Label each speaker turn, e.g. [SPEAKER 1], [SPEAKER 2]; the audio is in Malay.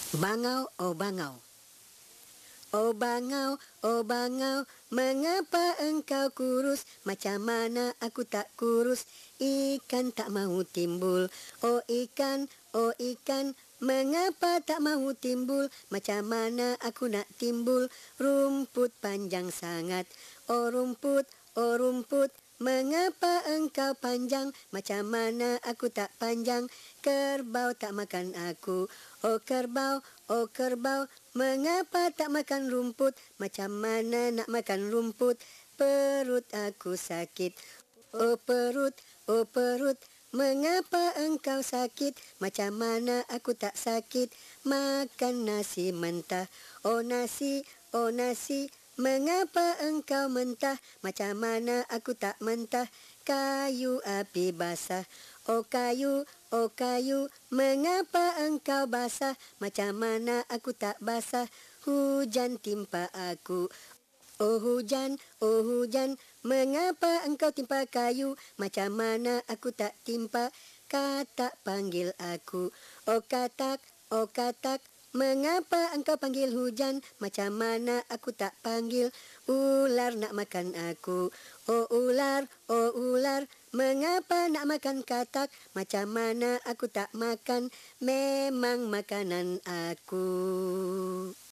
[SPEAKER 1] Bangau, oh bangau. Oh bangau, oh bangau, mengapa engkau kurus? Macam mana aku tak kurus? Ikan tak mahu timbul. Oh ikan, mengapa tak mahu timbul? Macam mana aku nak timbul? Rumput panjang sangat. Oh rumput, mengapa engkau panjang? Macam mana aku tak panjang? Kerbau tak makan aku. Oh kerbau, mengapa tak makan rumput? Macam mana nak makan rumput? Perut aku sakit. Oh perut, mengapa engkau sakit? Macam mana aku tak sakit? Makan nasi mentah. Oh nasi, mengapa engkau mentah? Macam mana aku tak mentah? Kayu api basah. Oh kayu, mengapa engkau basah? Macam mana aku tak basah? Hujan timpa aku. Oh hujan, mengapa engkau timpa kayu? Macam mana aku tak timpa? Katak panggil aku. Oh katak, mengapa engkau panggil hujan? Macam mana aku tak panggil? Ular nak makan aku. Oh ular, mengapa nak makan katak? Macam mana aku tak makan? Memang makanan aku.